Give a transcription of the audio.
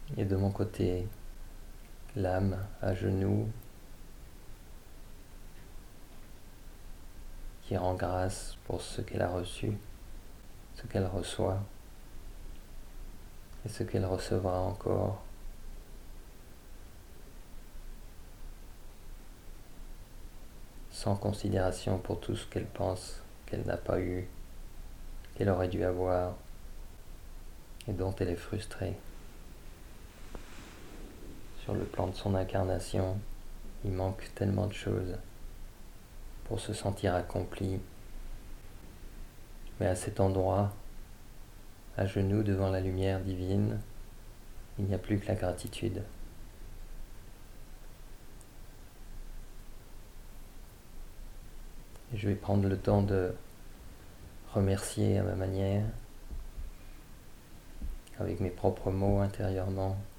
Et de mon côté, l'âme à genoux, qui rend grâce pour ce qu'elle a reçu, ce qu'elle reçoit et ce qu'elle recevra encore. Sans considération pour tout ce qu'elle pense qu'elle n'a pas eu, qu'elle aurait dû avoir et dont elle est frustrée. Sur le plan de son incarnation, il manque tellement de choses pour se sentir accompli. Mais à cet endroit, à genoux devant la lumière divine, il n'y a plus que la gratitude. Et je vais prendre le temps de remercier à ma manière, avec mes propres mots intérieurement,